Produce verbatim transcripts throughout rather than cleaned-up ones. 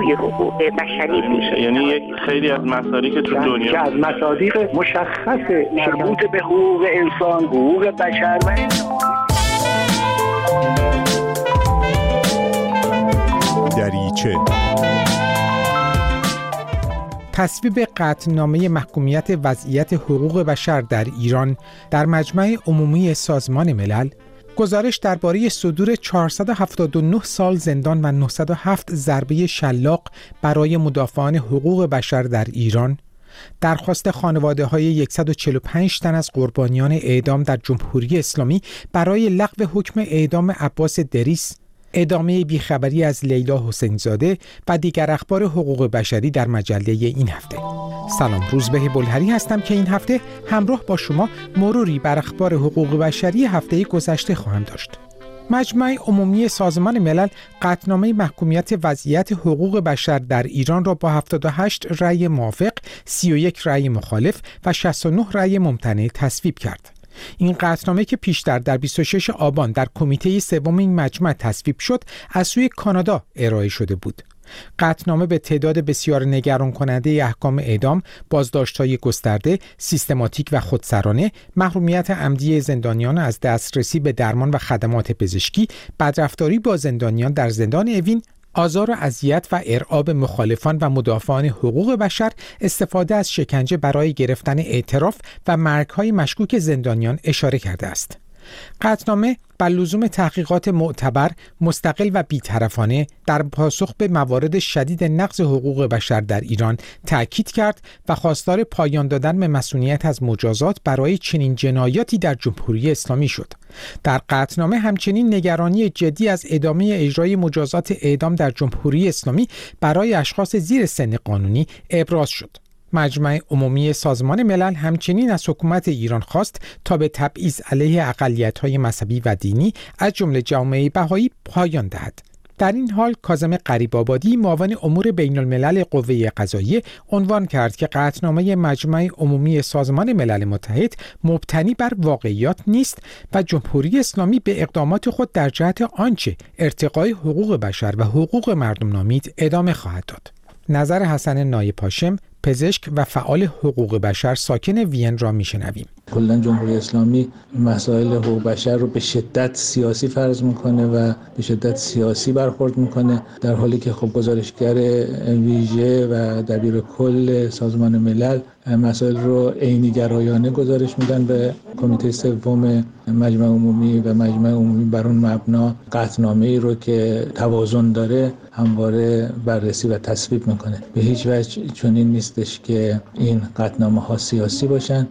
جوی حقوق بشری میشه، یعنی یک خیلی از مسائلی که تو دنیا که از مصادیق مشخص مربوط به حقوق انسان، حقوق بشر و دریچه تصویب قطعنامه محکومیت وضعیت حقوق بشر در ایران در مجمع عمومی سازمان ملل، گزارش درباره صدور چهارصد و هفتاد و نه سال زندان و نهصد و هفت ضربه شلاق برای مدافعان حقوق بشر در ایران، درخواست خانواده‌های صد و چهل و پنج تن از قربانیان اعدام در جمهوری اسلامی برای لغو حکم اعدام عباس دریس، ادامه بیخبری از لیلا حسین زاده و دیگر اخبار حقوق بشری در مجله این هفته. سلام، روزبه بلهری هستم که این هفته همراه با شما مروری بر اخبار حقوق بشری هفته گذشته خواهم داشت. مجمع عمومی سازمان ملل قطعنامه محکومیت وضعیت حقوق بشر در ایران را با هفتاد و هشت رأی موافق، سی و یک رأی مخالف و شصت و نه رأی ممتنع تصویب کرد. این قطعنامه که پیشتر در بیست و شش آبان در کمیته سوم این مجمع تصویب شد، از سوی کانادا ارائه شده بود. قطعنامه به تعداد بسیار نگران کننده احکام اعدام، بازداشت‌های گسترده، سیستماتیک و خودسرانه، محرومیت عمدی زندانیان از دسترسی به درمان و خدمات پزشکی، بدرفتاری با زندانیان در زندان اوین، آزار و اذیت و ارعاب مخالفان و مدافعان حقوق بشر، استفاده از شکنجه برای گرفتن اعتراف و مرگ‌های مشکوک زندانیان اشاره کرده است. قطعنامه بر لزوم تحقیقات معتبر، مستقل و بی‌طرفانه در پاسخ به موارد شدید نقض حقوق بشر در ایران تأکید کرد و خواستار پایان دادن به مسئولیت از مجازات برای چنین جنایاتی در جمهوری اسلامی شد. در قطعنامه همچنین نگرانی جدی از ادامه اجرای مجازات اعدام در جمهوری اسلامی برای اشخاص زیر سن قانونی ابراز شد. مجمع عمومی سازمان ملل همچنین از حکومت ایران خواست تا به تبعیض علیه اقلیت‌های مذهبی و دینی از جمله جامعه بهایی پایان دهد. در این حال کاظم غریب‌آبادی، معاون امور بین الملل قوه قضاییه، عنوان کرد که قطعنامه مجمع عمومی سازمان ملل متحد مبتنی بر واقعیات نیست و جمهوری اسلامی به اقدامات خود در جهت آنچه ارتقای حقوق بشر و حقوق مردم نامید ادامه خواهد داد. نظر حسن نایب هاشم، پزشک و فعال حقوق بشر ساکن وین را میشنویم. کلا جمهوری اسلامی مسائل حقوق بشر رو به شدت سیاسی فرض میکنه و به شدت سیاسی برخورد میکنه، در حالی که خب گزارشگر ویژه و دبیر کل سازمان ملل مسائل رو عینی گرایانه گزارش میدن به کمیته سوم مجمع عمومی و مجمع عمومی بر اون مبنا قطعنامه‌ای رو که توازن داره همواره بررسی و تصویب میکنه. به هیچ وجه چنین نیستش که این قطعنامه‌ها سیاسی باشن.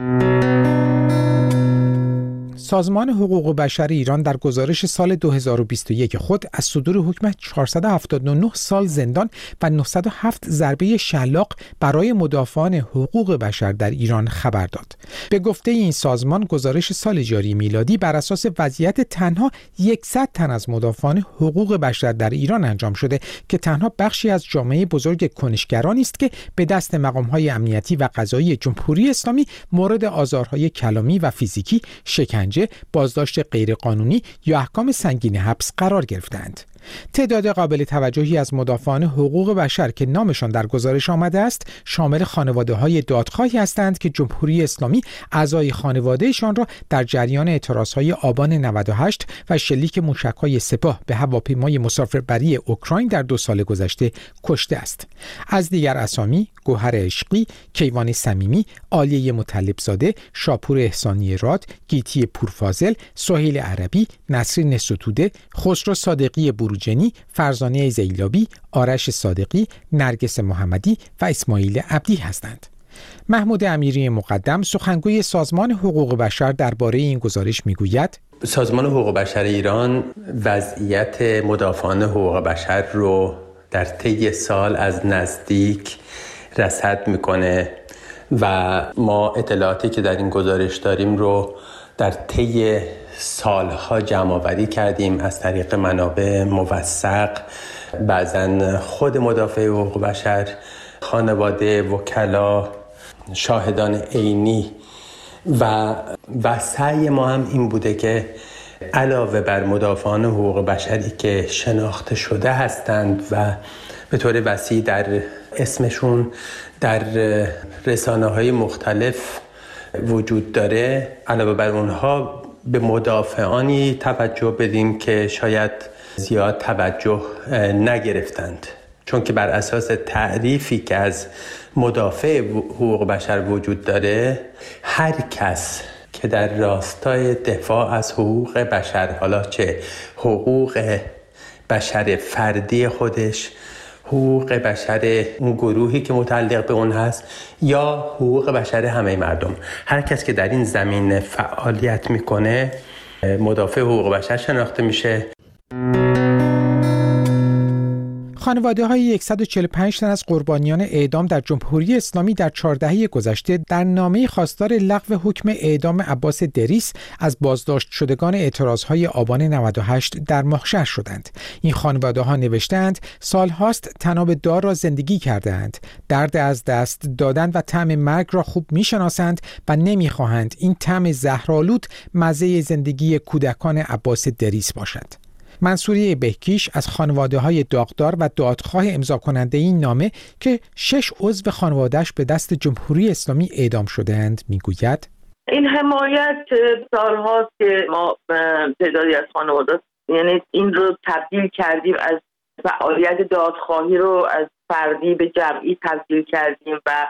سازمان حقوق بشر ایران در گزارش سال دو هزار و بیست و یک خود از صدور حکم چهارصد و هفتاد و نه سال زندان و نهصد و هفت ضربه شلاق برای مدافعان حقوق بشر در ایران خبر داد. به گفته این سازمان، گزارش سال جاری میلادی بر اساس وضعیت تنها صد تن از مدافعان حقوق بشر در ایران انجام شده که تنها بخشی از جامعه بزرگ کنشگرانی است که به دست مقام‌های امنیتی و قضایی جمهوری اسلامی مورد آزارهای کلامی و فیزیکی، شکنجه، بازداشت غیرقانونی یا احکام سنگین حبس قرار گرفتند. تعداد قابل توجهی از مدافعان حقوق بشر که نامشان در گزارش آمده است شامل خانواده‌های دادخواهی هستند که جمهوری اسلامی اعضای خانوادهشان را در جریان اعتراضهای آبان نود و هشت و شلیک موشک‌های سپاه به هواپیمای مسافربری اوکراین در دو سال گذشته کشته است. از دیگر اسامی گوهر عشقی، کیوان صمیمی، عالیه مطلبزاده، شاپور احسانی راد، گیتی پورفاضل، سهیل عربی، نسرین ستوده، خسرو صادقی بروجنی، فرزانه زیلابی، آرش صادقی، نرگس محمدی و اسماعیل عبدی هستند. محمود امیری مقدم، سخنگوی سازمان حقوق بشر، درباره این گزارش میگوید: سازمان حقوق بشر ایران وضعیت مدافعان حقوق بشر رو در طی سال از نزدیک رصد میکنه و ما اطلاعاتی که در این گزارش داریم رو در طی سالها جمع آوری کردیم از طریق منابع موثق، بعضن خود مدافع حقوق بشر، خانواده، وکلا، شاهدان عینی و و سعی ما هم این بوده که علاوه بر مدافعان حقوق بشری که شناخته شده هستند و به طور وسیع در اسمشون در رسانه‌های مختلف وجود داره. علاوه بر اونها به مدافعانی توجه بدیم که شاید زیاد توجه نگرفتند، چون که بر اساس تعریفی که از مدافع حقوق بشر وجود داره، هر کس که در راستای دفاع از حقوق بشر، حالا چه حقوق بشر فردی خودش، حقوق بشر اون گروهی که متعلق به اون هست، یا حقوق بشر همه مردم، هر کس که در این زمین فعالیت میکنه مدافع حقوق بشر شناخته میشه. خانواده های صد و چهل و پنج تن از قربانیان اعدام در جمهوری اسلامی در چهار دهه گذشته در نامه خواستار لغو حکم اعدام عباس دریس از بازداشت شدگان اعتراضهای آبان نود و هشت در ماهشهر شدند. این خانواده ها نوشتند سالهاست طناب دار را زندگی کردند، درد از دست دادن و طعم مرگ را خوب میشناسند و نمیخواهند این طعم زهرآلود مزه زندگی کودکان عباس دریس باشد. منصوریه بهکیش از خانواده‌های داغدار و دادخواه امضا کننده این نامه که شش عضو خانواده‌اش به دست جمهوری اسلامی اعدام شده‌اند میگوید این حمایت سال‌هاست که ما تعدادی از خانواده، یعنی این رو تبدیل کردیم، از فعالیت دادخواهی رو از فردی به جمعی تبدیل کردیم و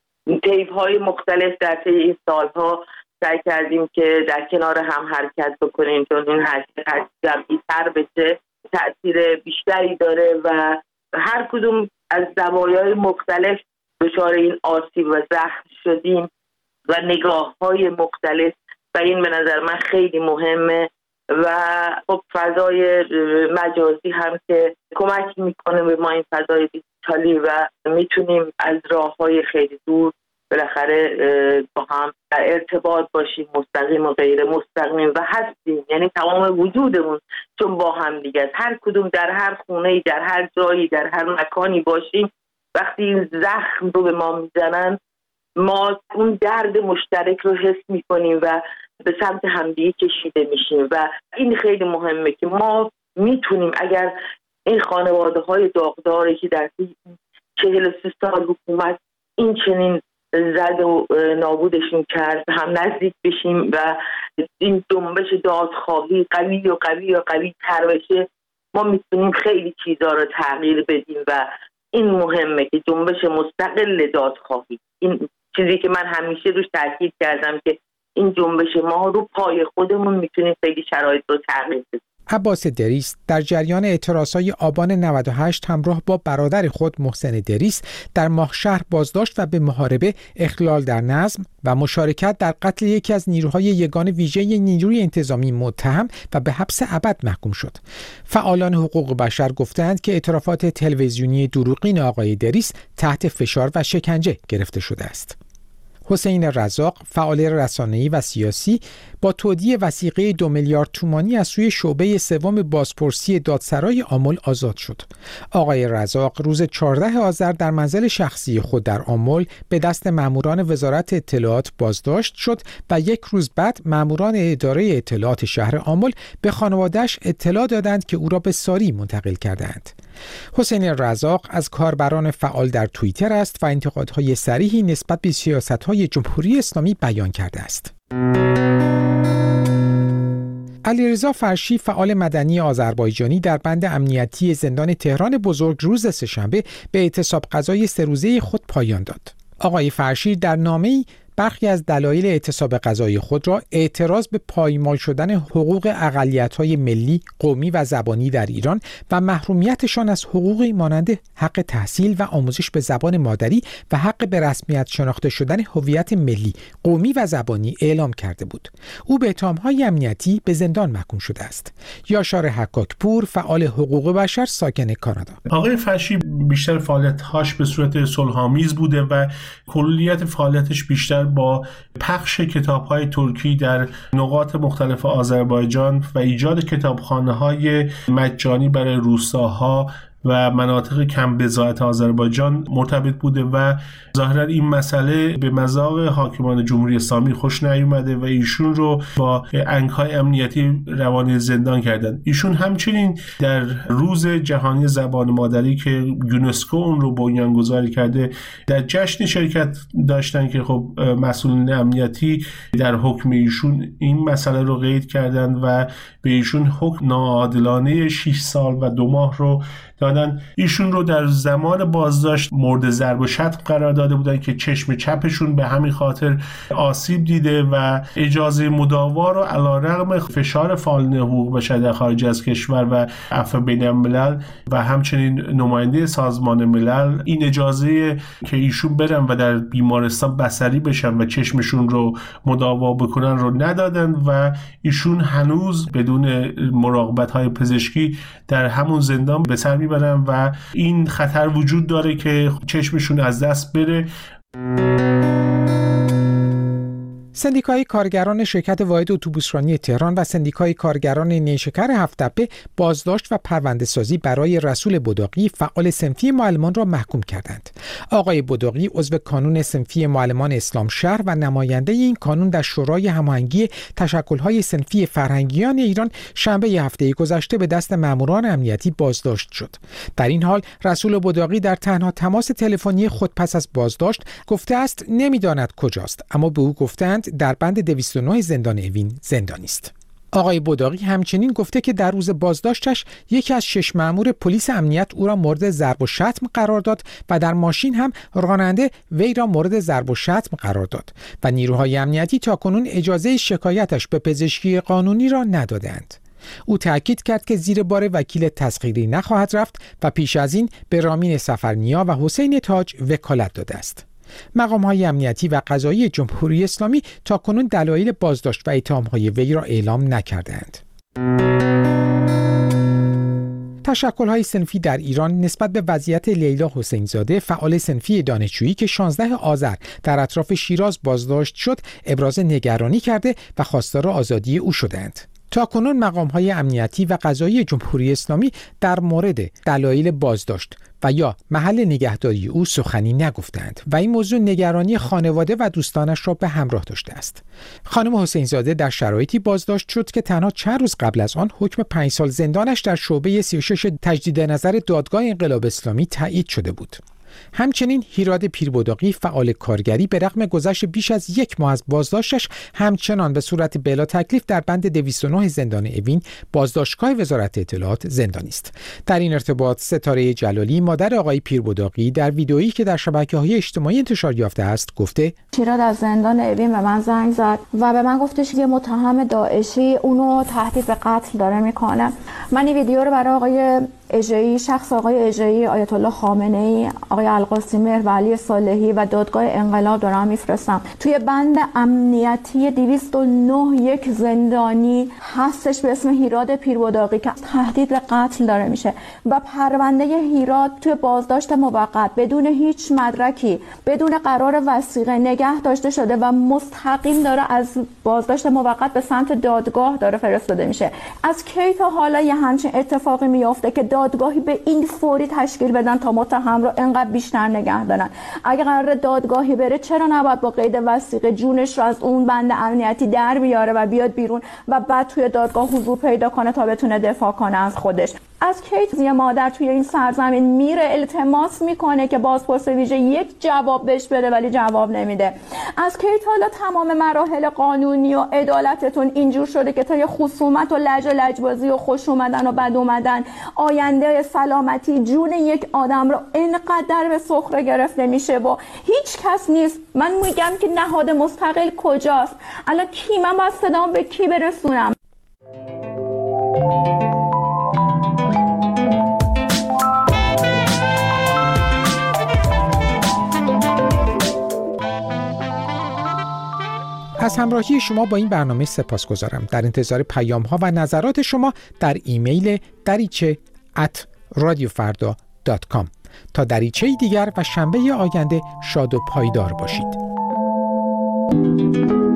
طیف‌های مختلف در طی این سال‌ها سعی کردیم که در کنار هم حرکت بکنیم چون این حرکت جمعی تر بشه، تأثیر بیشتری داره و هر کدوم از زوایای مختلف دچار این آسیب و زخم شدیم و نگاه‌های مختلف و این به نظر من خیلی مهمه و خب فضای مجازی هم که کمک میکنه به ما این فضای دیجیتالی و میتونیم از راه‌های خیلی دور بالاخره با هم در ارتباط باشیم، مستقیم و غیر مستقیم و هستیم، یعنی تمام وجودمون چون با هم دیگه است. هر کدوم در هر خونه‌ای، در هر جایی، در هر مکانی باشیم، وقتی این زخم رو به ما میزنن ما اون درد مشترک رو حس میکنیم و به سمت همدیگه کشیده میشیم و این خیلی مهمه که ما میتونیم اگر این خانواده های داغداری که در چهل و سه سال حکومت این چنین زد و نابودشون کرد هم نزدیک بشیم و این جنبش دادخواهی قوی و قوی و قوی تر بشه، ما میتونیم خیلی چیزا رو تغییر بدیم و این مهمه که جنبش مستقل دادخواهی، این چیزی که من همیشه روش تاکید کردم که این جنبش ما رو پای خودمون میتونیم خیلی شرایط رو تغییر بدیم. عباس دریس در جریان اعتراضهای آبان نود و هشت همراه با برادر خود محسن دریس در ماهشهر بازداشت و به محاربه، اخلال در نظم و مشارکت در قتل یکی از نیروهای یگان ویژه نیروی انتظامی متهم و به حبس ابد محکوم شد. فعالان حقوق بشر گفتند که اعترافات تلویزیونی دروغین آقای دریس تحت فشار و شکنجه گرفته شده است. حسین رزاق، فعال رسانه‌ای و سیاسی، با تودیع وثیقه دو میلیارد تومانی از سوی شعبه سوم بازپرسی دادسرای آمل آزاد شد. آقای رزاق روز چهاردهم آذر در منزل شخصی خود در آمل به دست ماموران وزارت اطلاعات بازداشت شد و یک روز بعد ماموران اداره اطلاعات شهر آمل به خانواده‌اش اطلاع دادند که او را به ساری منتقل کردند. حسین رزاق از کاربران فعال در توییتر است و انتقادهای صریحی نسبت به سیاست‌های جمهوری اسلامی بیان کرده است. علیرضا فرشی، فعال مدنی آذربایجانی، در بند امنیتی زندان تهران بزرگ روز سه‌شنبه به اعتصاب غذای سه روزه خود پایان داد. آقای فرشی در نامه‌ای برخی از دلایل اعتصاب غذای خود را اعتراض به پایمال شدن حقوق اقلیت‌های ملی، قومی و زبانی در ایران و محرومیتشان از حقوقی مانند حق تحصیل و آموزش به زبان مادری و حق به رسمیت شناخته شدن هویت ملی، قومی و زبانی اعلام کرده بود. او به اتهام‌های امنیتی به زندان محکوم شده است. یاشار حکاکپور، فعال حقوق بشر، ساکن کانادا. آقای فرشی بیشتر فعالیت‌هاش به صورت صلح‌آمیز بوده و کلیت فعالیتش بیشتر با پخش کتاب‌های ترکی در نقاط مختلف آذربایجان و ایجاد کتابخانه‌های مجانی برای روستاها و مناطق کم بضاعت آذربایجان مرتبط بوده و ظاهرا این مسئله به مذاق حاکمان جمهوری اسلامی خوش نیومده و ایشون رو با انگ‌های امنیتی روانه زندان کردن. ایشون همچنین در روز جهانی زبان مادری که یونسکو اون رو بنیانگذاری کرده در جشن شرکت داشتن که خب مسئولین امنیتی در حکم ایشون این مسئله رو قید کردن و به ایشون حکم ناعادلانه شش سال و دو ماه رو دادن. ایشون رو در زمان بازداشت مورد ضرب و شتم قرار داده بودن که چشم چپشون به همین خاطر آسیب دیده و اجازه مداوا رو علیرغم فشار فعالین حقوق بشر در خارج از کشور و عفو بین الملل و همچنین نماینده سازمان ملل این اجازه که ایشون برن و در بیمارستان بصری بشن و چشمشون رو مداوا بکنن رو ندادن و ایشون هنوز بدون مراقبت‌های پزشکی در همون زندان به سر میبرن و این خطر وجود داره که چشمشون از دست بره. سندیکای کارگران شرکت واحد اتوبوسرانی تهران و سندیکای کارگران نیشکر هفت‌تپه بازداشت و پرونده‌سازی برای رسول بداقی فعال صنفی معلمان را محکوم کردند. آقای بداقی عضو کانون صنفی معلمان اسلام شهر و نماینده این کانون در شورای هماهنگی تشکل‌های صنفی فرهنگیان ایران شنبه هفته گذشته به دست ماموران امنیتی بازداشت شد. در این حال رسول بداقی در تنها تماس تلفنی خود پس از بازداشت گفته است نمی‌داند کجاست، اما به او گفتند در بند دویست و نه زندان اوین زندانی است. آقای بداقی همچنین گفته که در روز بازداشتش یکی از شش مأمور پلیس امنیت او را مورد ضرب و شتم قرار داد و در ماشین هم راننده وی را مورد ضرب و شتم قرار داد و نیروهای امنیتی تاکنون اجازه شکایتش به پزشکی قانونی را ندادند. او تأکید کرد که زیر بار وکیل تسخیری نخواهد رفت و پیش از این به رامین سفرنیا و حسین تاج وکالت داده است. مقام‌های امنیتی و قضایی جمهوری اسلامی تاکنون دلایل بازداشت و اتهام‌های وی را اعلام نکردند. تشکل‌های صنفی در ایران نسبت به وضعیت لیلا حسین زاده فعال صنفی دانشجویی که شانزده آذر در اطراف شیراز بازداشت شد ابراز نگرانی کرده و خواستار آزادی او شدند. تاکنون مقام‌های امنیتی و قضایی جمهوری اسلامی در مورد دلایل بازداشت و یا محل نگهداری او سخنی نگفتند و این موضوع نگرانی خانواده و دوستانش را به همراه داشته است. خانم حسین زاده در شرایطی بازداشت شد که تنها چند روز قبل از آن حکم پنج سال زندانش در شعبه سی و شش تجدید نظر دادگاه انقلاب اسلامی تایید شده بود. همچنین هیراد پیربداقی فعال کارگری به رغم گذشت بیش از یک ماه از بازداشتش همچنان به صورت بلا تکلیف در بند دویست و نه زندان اوین بازداشتگاه وزارت اطلاعات زندانی است. در این ارتباط ستاره جلالی مادر آقای پیربداقی در ویدئویی که در شبکه‌های اجتماعی انتشار یافته است گفته هیراد از زندان اوین به من زنگ زد و به من گفتش که متهم داعشی اونو تهدید به قتل داره میکنه. من این ویدیو رو برای آقای اژه‌ای، شخص آقای اژه‌ای، آیت الله خامنه‌ای، آقای القاسی مهر و علی صالحی و دادگاه انقلاب دارم میفرستم. توی بند امنیتی دویست و نه یک زندانی هستش به اسم هیراد پیربداقی که تهدید به قتل داره میشه و پرونده هیراد توی بازداشت موقت بدون هیچ مدرکی، بدون قرار وثیقه نگه داشته شده و مستقیم داره از بازداشت موقت به سمت دادگاه داره فرستاده میشه. از کی تا حالا یه همچین اتفاقی میفته که دادگاهی به این فوری تشکیل بدن تا متهم رو انقدر بیشتر نگه دارن؟ اگه قرار دادگاهی بره چرا نباید با قید وثیقه جونش رو از اون بند امنیتی در بیاره و بیاد بیرون و بعد توی دادگاه حضور پیدا کنه تا بتونه دفاع کنه از خودش؟ از کی یه مادر توی این سرزمین میره التماس میکنه که بازپرس ویژه یک جواب بهش بده ولی جواب نمیده؟ از کی تا حالا تمام مراحل قانونی و عدالتتون اینجور شده که تا یه خصومت و لج و لجبازی و خوش اومدن و بد اومدن آینده سلامتی جون یک آدم رو اینقدر به سخره گرفته میشه و هیچ کس نیست؟ من میگم که نهاد مستقل کجاست؟ الان کی؟ من باید صدام به کی برسونم؟ از همراهی شما با این برنامه سپاسگزارم. در انتظار پیام ها و نظرات شما در ایمیل دریچه ات رادیو فردا دات کام. تا دریچه دیگر و شنبه آینده شاد و پایدار باشید.